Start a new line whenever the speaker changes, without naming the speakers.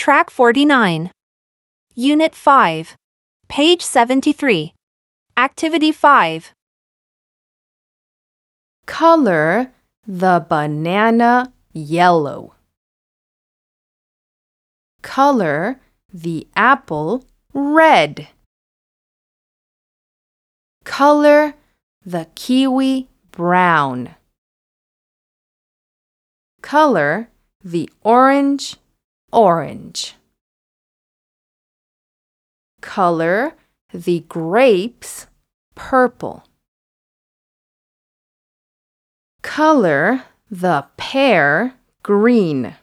Track 49. Unit 5. Page 73. Activity 5.
Color the banana yellow. Color the apple red. Color the kiwi brown. Color the orange orange. Color the grapes purple. Color the pear green.